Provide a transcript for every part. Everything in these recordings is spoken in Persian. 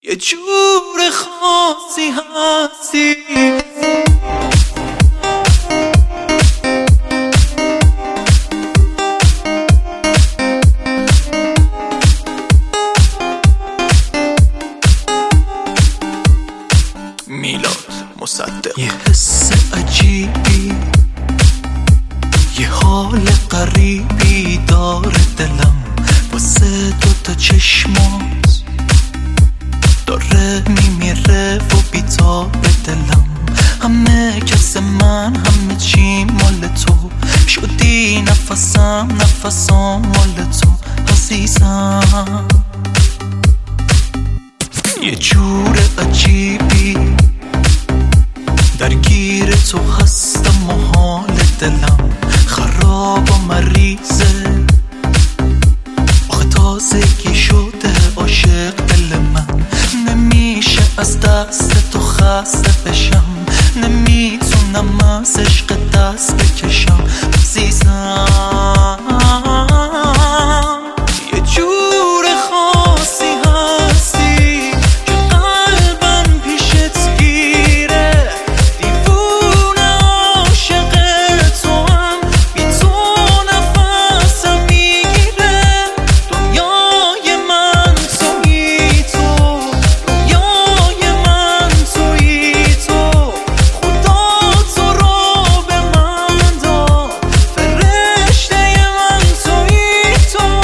یه جور خاصی هستی میلاد مصدق. یه حس عجیبی، یه حال غریبی داره دلم واسه دوتا چشمات، داره میمیره و بیتاب دلم. همه کس من، همه چی مال تو، شدی نفسم مال تو عزیزم. یه جور عجیبی درگیر تو هستم و حال دلم خراب و مریضه. آخه تازگی شده عاشق دل من، نمیشه از دست تو خسته بشم، نمیتونم از عشق دست بکشم عزیزم. یه جور خاصی هستی که قلبم پیشت گیره، دیوونه عاشق تو هم، بی تو نفسم میگیره. دنیای من تویی تو، دنیای من تویی تو، خدا تو رو به من داد، فرشته من تویی تو.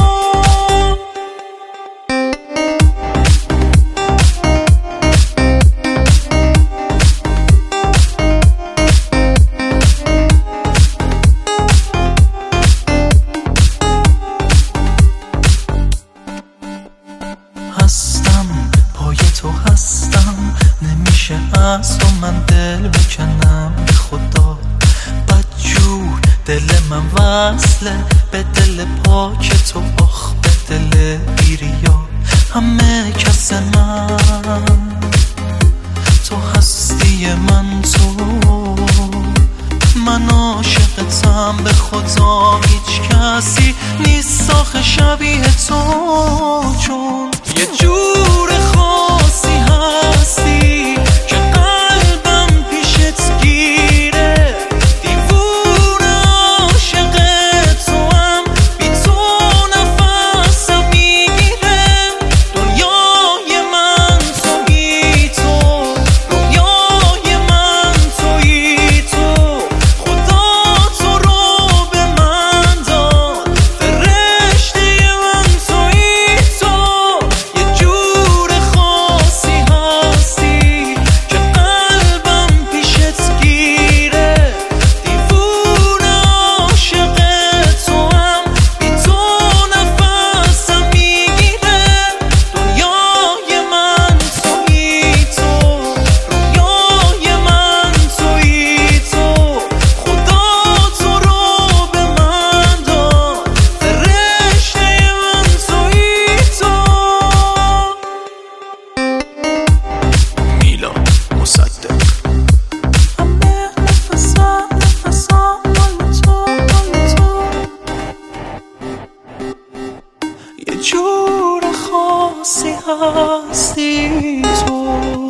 هستم پای تو هستم، نمیشه از تو من دل بکنم. به خدا بدجور دل من وصله به دل پاک تو، آخ به دل بیریا. همه کس من تو هستی من، تو من عاشقتم به خدا، هیچ کسی نیست آخه شبیه تو. چون یه جور خاصی هستی که قلبم پیشت گیره، دیوونه عاشق تو هم، بی تو نفسم میگیره. دنیای من تویی تو، دنیای من تویی تو، خدا تو رو به من داد، فرشته من تویی تو. یه جور خاصی هستی که قلبم پیشت گیره، دیوونه عاشق تو هم، بی تو نفسم میگیره. دنیای من تویی تو، دنیای من تویی تو، خدا تو رو به من داد، فرشته من تویی تو. میلاد مصدق. همه نفسم مال تو، مال تو. یه جور خاصی هستی تو.